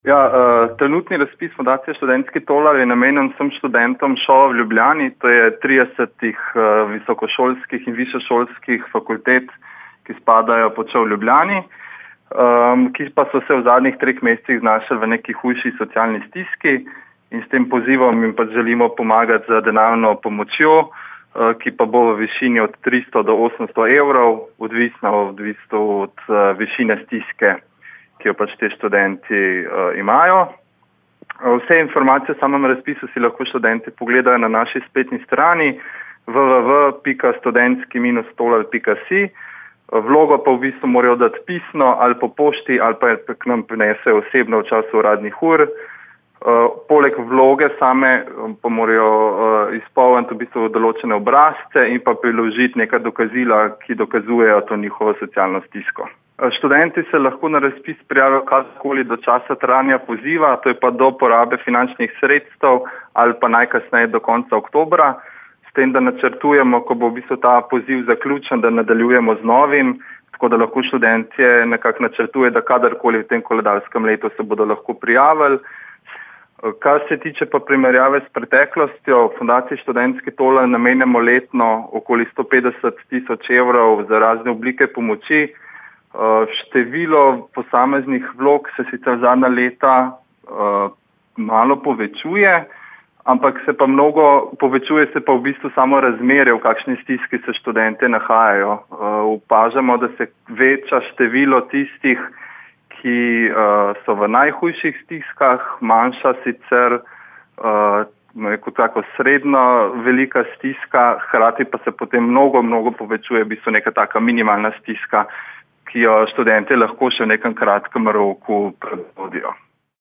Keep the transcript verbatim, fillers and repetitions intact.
Ja, uh, trenutni razpis Fundacije Študentski tolar je namenjen vsem študentom ŠOU v Ljubljani, to je tridesetih uh, visokošolskih in višješolskih fakultet, ki spadajo pod ŠOU v Ljubljani, um, ki pa so se v zadnjih treh mesecih znašli v neki hujši socialni stiski in s tem pozivom jim pa želimo pomagati z denarno pomočjo, uh, ki pa bo v višini od tristo do osemsto evrov, odvisno, odvisno od uh, višine stiske, ki jo pač te študenti uh, imajo. Vse informacije o samem razpisu si lahko študenti pogledajo na naši spletni strani w w w pika studentski tolar pika si. Vlogo pa v bistvu morajo dati pisno ali po pošti ali pa k nam prinesejo osebno v času uradnih ur. Uh, poleg vloge same pa morajo uh, izpolniti v bistvu določene obrazce in pa priložiti neka dokazila, ki dokazujejo to njihovo socialno stisko. Študenti se lahko na razpis prijavijo kadarkoli do časa trajanja poziva, to je pa do porabe finančnih sredstev ali pa najkasneje do konca oktobra, s tem, da načrtujemo, ko bo v bistvu ta poziv zaključen, da nadaljujemo z novim, tako da lahko študentje nekako načrtuje, da kadarkoli v tem koledarskem letu se bodo lahko prijavili. Kar se tiče pa primerjave s preteklostjo, v Fundaciji Študentski tolar namenjamo letno okoli sto petdeset tisoč evrov za razne oblike pomoči. Uh, število posameznih vlog se sicer zadnja leta uh, malo povečuje, ampak se pa mnogo, povečuje se pa v bistvu samo razmerje, v kakšni stiski se študente nahajajo. Uh, opažamo, da se veča število tistih, ki uh, so v najhujših stiskah, manjša sicer uh, kot tako srednja velika stiska, hkrati pa se potem mnogo, mnogo povečuje v bistvu neka taka minimalna stiska, ki jo študente lahko še v nekem kratkem roku prebodijo.